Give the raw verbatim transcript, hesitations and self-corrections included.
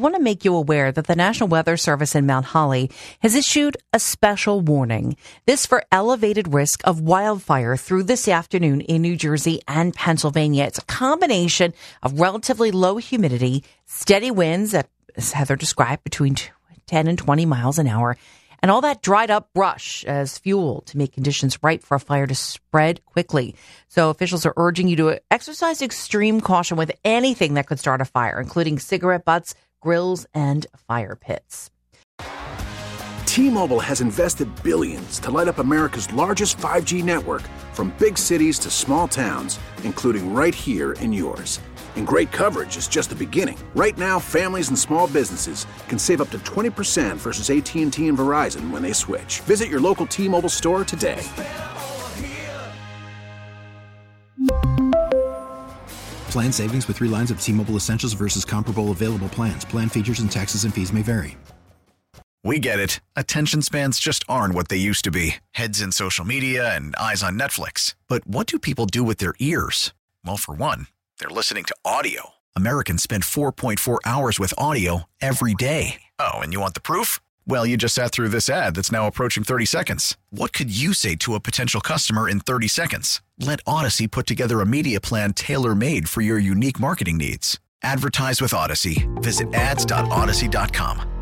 want to make you aware that the National Weather Service in Mount Holly has issued a special warning. This for elevated risk of wildfire through this afternoon in New Jersey and Pennsylvania. It's a combination of relatively low humidity, steady winds at, as Heather described, between ten and twenty miles an hour, and all that dried up brush as fuel to make conditions right for a fire to spread quickly. So officials are urging you to exercise extreme caution with anything that could start a fire, including cigarette butts, grills, and fire pits. T-Mobile has invested billions to light up America's largest five G network, from big cities to small towns, including right here in yours. And great coverage is just the beginning. Right now, families and small businesses can save up to twenty percent versus A T and T and Verizon when they switch. Visit your local T-Mobile store today. Plan savings with three lines of T-Mobile Essentials versus comparable available plans. Plan features and taxes and fees may vary. We get it. Attention spans just aren't what they used to be. Heads in social media and eyes on Netflix. But what do people do with their ears? Well, for one, they're listening to audio. Americans spend four point four hours with audio every day. Oh, and you want the proof? Well, you just sat through this ad that's now approaching thirty seconds. What could you say to a potential customer in thirty seconds? Let Odyssey put together a media plan tailor-made for your unique marketing needs. Advertise with Odyssey. Visit ads dot odyssey dot com.